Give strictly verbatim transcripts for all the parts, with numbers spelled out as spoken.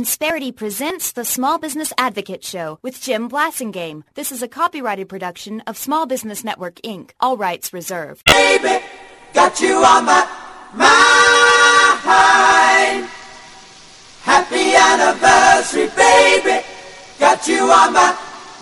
Insperity presents the Small Business Advocate Show with Jim Blasingame. This is a copyrighted production of Small Business Network, Incorporated. All rights reserved. Baby, got you on my mind. Happy anniversary, baby. Got you on my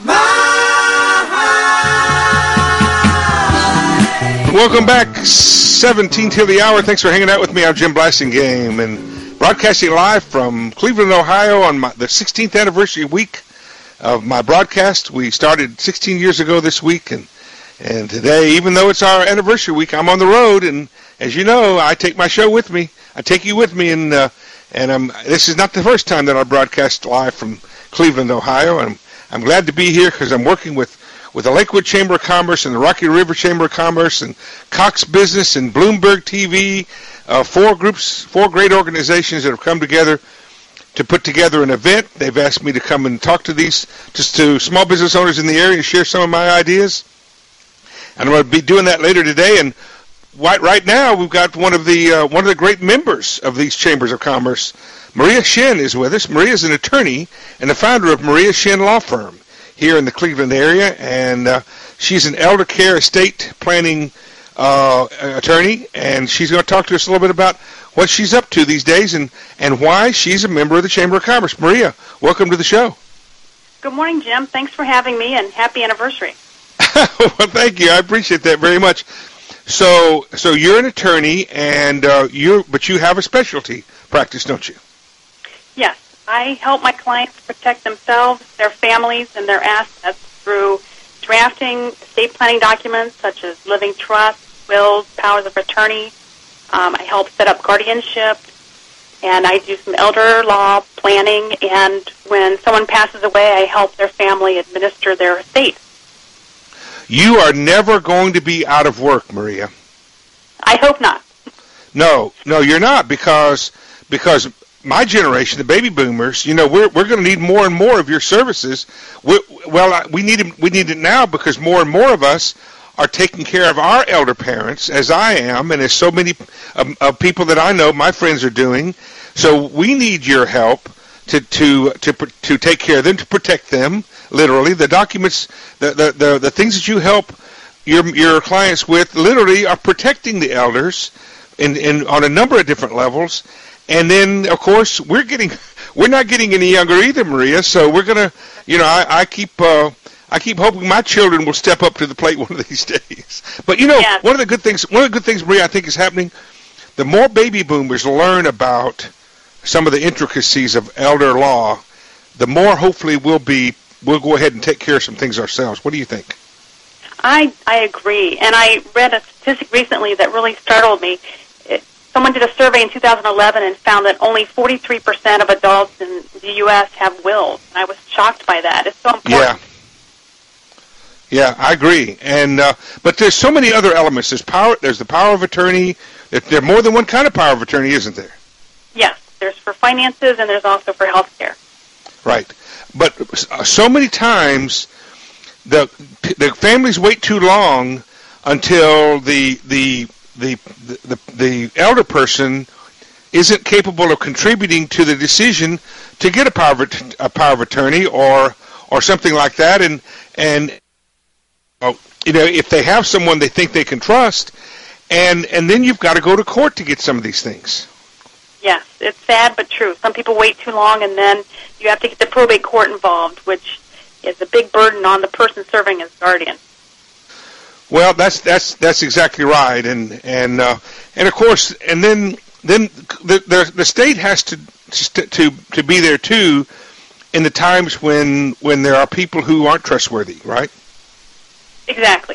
mind. Welcome back. seventeen till the hour. Thanks for hanging out with me. I'm Jim Blasingame and broadcasting live from Cleveland, Ohio on my, the sixteenth anniversary week of my broadcast. We started sixteen years ago this week, and and today, even though it's our anniversary week, I'm on the road, and as you know, I take my show with me. I take you with me, and uh, and I'm, this is not the first time that I broadcast live from Cleveland, Ohio. I'm I'm glad to be here because I'm working with with the Lakewood Chamber of Commerce and the Rocky River Chamber of Commerce and Cox Business and Bloomberg T V, uh, four groups, four great organizations that have come together to put together an event. They've asked me to come and talk to these, just to small business owners in the area and share some of my ideas. And I'm going to be doing that later today. And right, right now, we've got one of the uh, one of the great members of these chambers of commerce. Maria Shin is with us. Maria is an attorney and the founder of Maria Shin Law Firm here in the Cleveland area, and uh, she's an elder care estate planning uh, attorney, and she's going to talk to us a little bit about what she's up to these days and, and why she's a member of the Chamber of Commerce. Maria, welcome to the show. Good morning, Jim. Thanks for having me, and happy anniversary. Well, thank you. I appreciate that very much. So, so you're an attorney, and uh, you but you have a specialty practice, don't you? Yes. I help my clients protect themselves, their families, and their assets through drafting estate planning documents such as living trusts, wills, powers of attorney. Um, I help set up guardianship, and I do some elder law planning, and when someone passes away, I help their family administer their estate. You are never going to be out of work, Maria. I hope not. No, no, you're not, because because my generation, the baby boomers, you know, we're we're going to need more and more of your services. We, well, we need it, we need it now because more and more of us are taking care of our elder parents, as I am, and as so many um, of people that I know, my friends are doing. So we need your help to to to to take care of them, to protect them. Literally, the documents, the the the, the things that you help your your clients with, literally, are protecting the elders in in on a number of different levels. And then, of course, we're getting, we're not getting any younger either, Maria. So we're gonna, you know, I, I keep, uh, I keep hoping my children will step up to the plate one of these days. But you know, yes. one of the good things, one of the good things, Maria, I think is happening. The more baby boomers learn about some of the intricacies of elder law, the more hopefully we'll be, we'll go ahead and take care of some things ourselves. What do you think? I I agree, and I read a statistic recently that really startled me. Someone did a survey in two thousand eleven and found that only forty-three percent of adults in the U S have wills, and I was shocked by that. It's so important. Yeah, yeah, I agree. And uh, but there's so many other elements. There's power. There's the power of attorney. There's more than one kind of power of attorney, isn't there? Yes, there's for finances, and there's also for health care. Right, but so many times the the families wait too long until the the The, the the elder person isn't capable of contributing to the decision to get a power of, a power of attorney or or something like that, and and oh, you know, if they have someone they think they can trust, and and then you've got to go to court to get some of these things. Yes, it's sad but true. Some people wait too long, and then you have to get the probate court involved, which is a big burden on the person serving as guardian. Well, that's that's that's exactly right, and and uh, and of course, and then then the, the the state has to to to be there too, in the times when when there are people who aren't trustworthy, right? Exactly.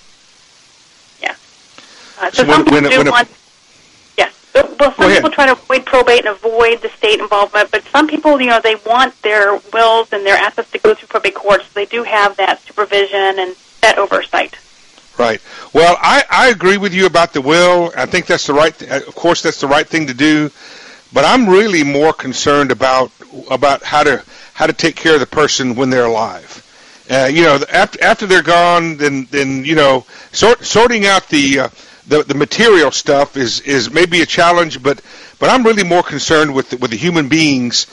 Yeah. Uh, So so, some when- people when- do when a- want. Yes. Well, some people try to avoid probate and avoid the state involvement, but some people, you know, they want their wills and their assets to go through probate courts. So they do have that supervision and that oversight. Right. Well, I, I agree with you about the will. I think that's the right, th- of course, that's the right thing to do. But I'm really more concerned about about how to how to take care of the person when they're alive. Uh, you know, after after they're gone, then then you know, sort, sorting out the, uh, the the material stuff is, is maybe a challenge. But but I'm really more concerned with the, with the human beings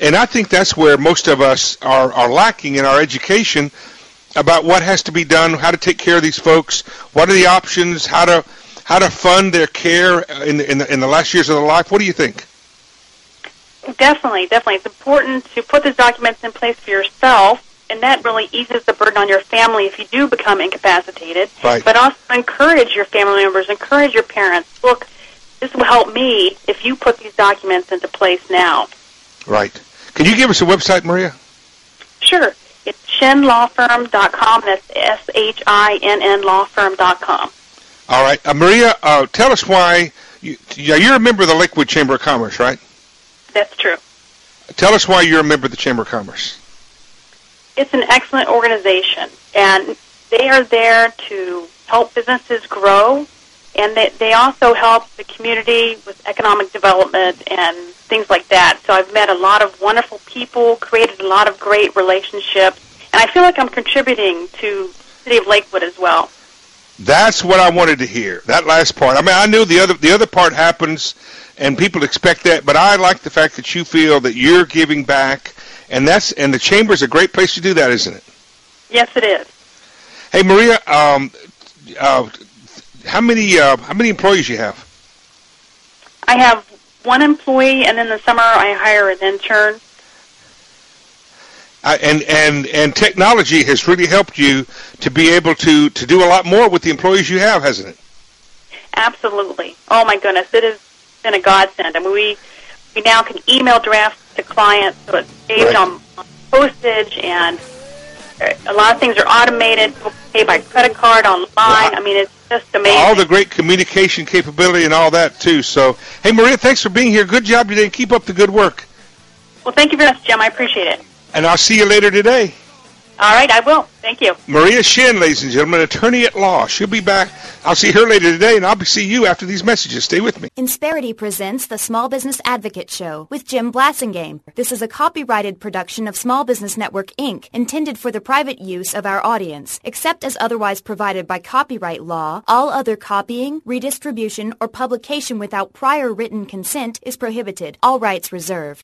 And I think that's where most of us are, are lacking in our education about what has to be done, how to take care of these folks, what are the options, how to how to fund their care in the, in the, in the last years of their life. What do you think? Definitely, definitely. It's important to put those documents in place for yourself, and that really eases the burden on your family if you do become incapacitated. Right. But also encourage your family members, encourage your parents. Look, this will help me if you put these documents into place now. Right. Can you give us a website, Maria? Sure. It's shin law firm dot com. That's S H I N N law firm dot com. All right. Uh, Maria, uh, tell us why. You, you're a member of the Lakewood Chamber of Commerce, right? That's true. Tell us why you're a member of the Chamber of Commerce. It's an excellent organization, and they are there to help businesses grow, and they, they also help the community with economic development and things like that. So I've met a lot of wonderful people, created a lot of great relationships, and I feel like I'm contributing to the city of Lakewood as well. That's what I wanted to hear, that last part. I mean, I knew the other the other part happens, and people expect that, but I like the fact that you feel that you're giving back, and that's and the Chamber is a great place to do that, isn't it? Yes, it is. Hey, Maria, um, uh, how many uh, how many employees you have? I have one employee, and in the summer I hire an intern. Uh, and, and, and technology has really helped you to be able to, to do a lot more with the employees you have, hasn't it? Absolutely. Oh, my goodness. It has been a godsend. I mean, we, we now can email drafts to clients, so it's saved Right. on, on postage, and a lot of things are automated. People pay by credit card online. Wow. I mean, it's just amazing. All the great communication capability and all that, too. So, hey, Maria, thanks for being here. Good job today. Keep up the good work. Well, thank you very much, Jim. I appreciate it. And I'll see you later today. All right, I will. Thank you. Maria Shin, ladies and gentlemen, attorney at law. She'll be back. I'll see her later today, and I'll see you after these messages. Stay with me. Insperity presents the Small Business Advocate Show with Jim Blassingame. This is a copyrighted production of Small Business Network, Incorporated, intended for the private use of our audience. Except as otherwise provided by copyright law, all other copying, redistribution, or publication without prior written consent is prohibited. All rights reserved.